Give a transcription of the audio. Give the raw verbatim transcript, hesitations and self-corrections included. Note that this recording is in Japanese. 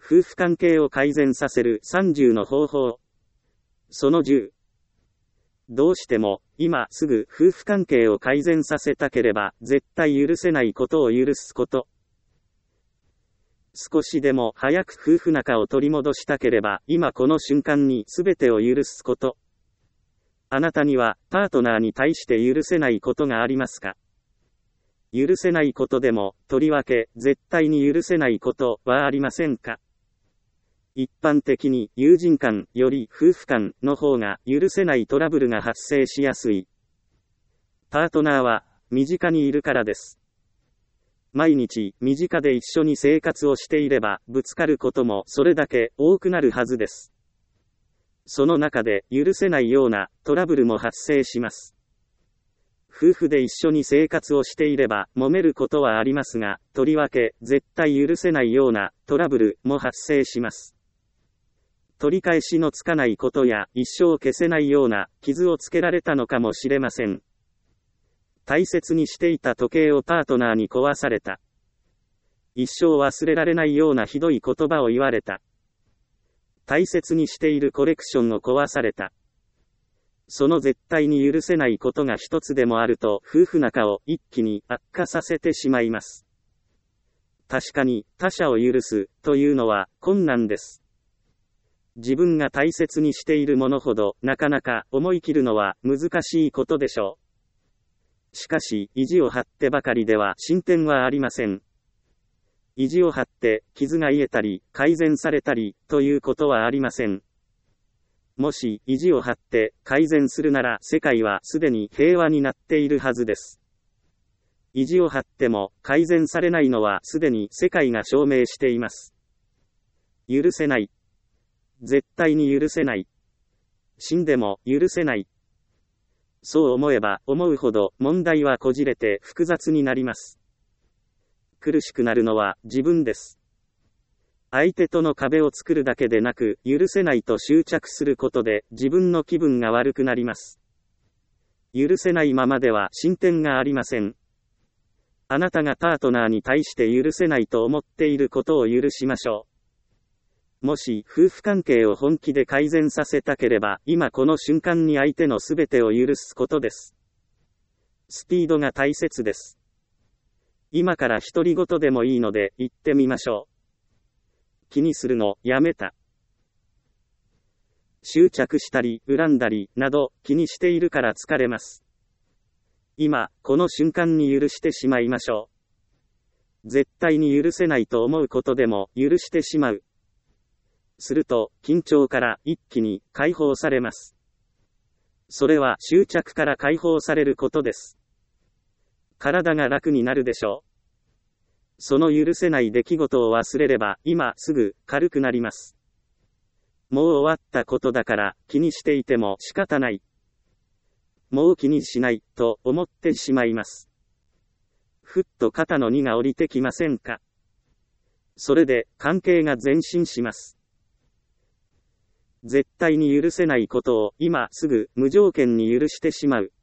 夫婦関係を改善させるさんじゅうの方法。そのじゅう。どうしても、今すぐ夫婦関係を改善させたければ、絶対許せないことを許すこと。少しでも早く夫婦仲を取り戻したければ、今この瞬間に全てを許すこと。あなたには、パートナーに対して許せないことがありますか？許せないことでも、とりわけ、絶対に許せないことはありませんか？一般的に、友人間より夫婦間の方が許せないトラブルが発生しやすい。パートナーは、身近にいるからです。毎日、身近で一緒に生活をしていれば、ぶつかることもそれだけ多くなるはずです。その中で、許せないようなトラブルも発生します。夫婦で一緒に生活をしていれば、揉めることはありますが、とりわけ、絶対許せないようなトラブルも発生します。取り返しのつかないことや、一生消せないような傷をつけられたのかもしれません。大切にしていた時計をパートナーに壊された。一生忘れられないようなひどい言葉を言われた。大切にしているコレクションを壊された。その絶対に許せないことが一つでもあると、夫婦仲を一気に悪化させてしまいます。確かに、他者を許すというのは困難です。自分が大切にしているものほど、なかなか思い切るのは難しいことでしょう。しかし、意地を張ってばかりでは進展はありません。意地を張って、傷が癒えたり、改善されたり、ということはありません。もし、意地を張って、改善するなら、世界はすでに平和になっているはずです。意地を張っても、改善されないのはすでに世界が証明しています。許せない。絶対に許せない。死んでも許せない。そう思えば思うほど問題はこじれて複雑になります。苦しくなるのは自分です。相手との壁を作るだけでなく、許せないと執着することで自分の気分が悪くなります。許せないままでは進展がありません。あなたがパートナーに対して許せないと思っていることを許しましょう。もし夫婦関係を本気で改善させたければ、今この瞬間に相手のすべてを許すことです。スピードが大切です。今から独り言でもいいので言ってみましょう。気にするのやめた。執着したり恨んだりなど気にしているから疲れます。今この瞬間に許してしまいましょう。絶対に許せないと思うことでも許してしまう。すると、緊張から一気に解放されます。それは執着から解放されることです。体が楽になるでしょう。その許せない出来事を忘れれば、今すぐ軽くなります。もう終わったことだから気にしていても仕方ない。もう気にしないと思ってしまいます。ふっと肩の荷が下りてきませんか？それで関係が前進します。絶対に許せないことを今すぐ無条件に許してしまう。